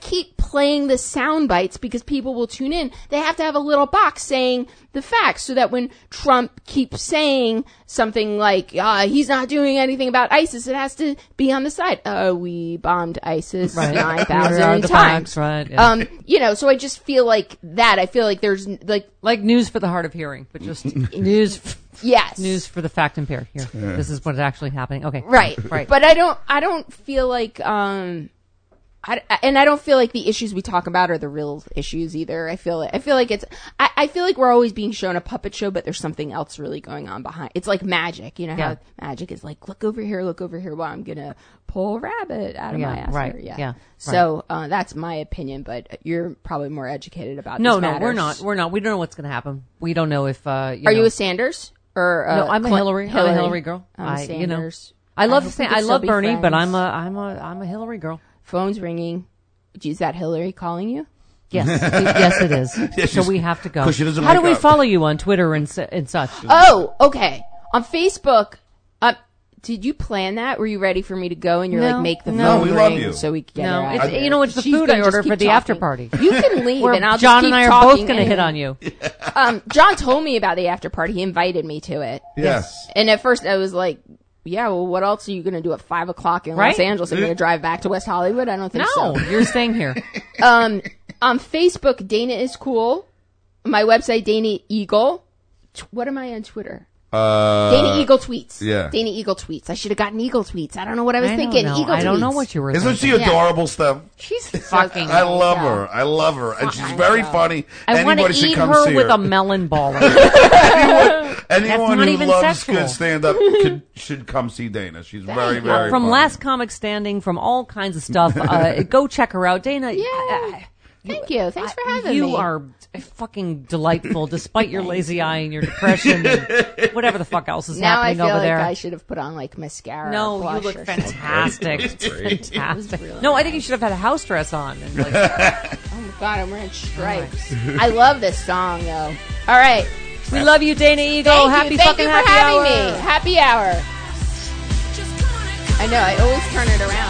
playing the sound bites because people will tune in. They have to have a little box saying the facts so that when Trump keeps saying something like, he's not doing anything about ISIS, it has to be on the side. We bombed ISIS 9,000 the times. facts, right, yeah. You know, so I just feel like that. I feel like there's Like news for the hard of hearing, but just yes. news for the fact impaired. Here, this is what's actually happening. Okay, Right. right. But I don't feel like, I don't feel like the issues we talk about are the real issues either. I feel like I feel like we're always being shown a puppet show, but there's something else really going on behind. It's like magic, you know how magic is like, look over here, while I'm gonna pull a rabbit out of my ass. right. Here. Yeah. So, that's my opinion, but you're probably more educated about No, these no, matters. we're not. We don't know what's going to happen. We don't know if, Are you a Sanders? Or, No, I'm a Hillary. I'm a Hillary girl. I'm a Sanders. I love hope we can I still love be Bernie, but friends. I'm a Hillary girl. Phone's ringing. Is that Hillary calling you? Yes, yes, it is. Yeah, so she's- we have to go. 'cause she doesn't How do make we up. follow you on Twitter and such? Oh, okay. On Facebook, did you plan that? Were you ready for me to go and you're No. like, make the No, phone we ring love you. so we can get No, her out it's, of here? you know, it's the She's food gonna I just order keep for the talking. after party. You can leave Where and I'll John just and keep I are talking both going to and- hit on you. John told me about the after party. He invited me to it. Yes. And at first I was like, yeah, well, what else are you going to do at 5 o'clock in Los Right? Angeles? I'm going to drive back to West Hollywood? I don't think No, so. you're staying here. On Facebook, Dana is cool. My website, Dana Eagle. What am I on Twitter? Dana Eagle tweets. yeah. Dana Eagle tweets. I should have gotten Eagle tweets. I don't know what I was thinking. Don't know. Eagle I don't know tweets. what you were Isn't thinking. she adorable, Steph? She's fucking. I love know. her. I love her. And she's I very know. funny. I want Anybody to should eat come her see with her. a melon baller. Anyone not who even loves sexual. good stand-up should come see Dana. She's very, you. very From funny. Last Comic Standing, from all kinds of stuff. Go check her out, Dana. Yeah. Thank you. Thanks for having me. You are fucking delightful, despite your lazy eye and your depression and whatever the fuck else is now I happening feel over like there. I should have put on like mascara. or No, blush you look or something. fantastic. It's fantastic. really No, I think you should have had a house dress on. And like, Oh my god, I'm wearing stripes. I love this song though. All right. we love you, Dana Eagle. Thank Happy you. Thank fucking you for happy having hour. me. Happy hour. I know. I always turn it around.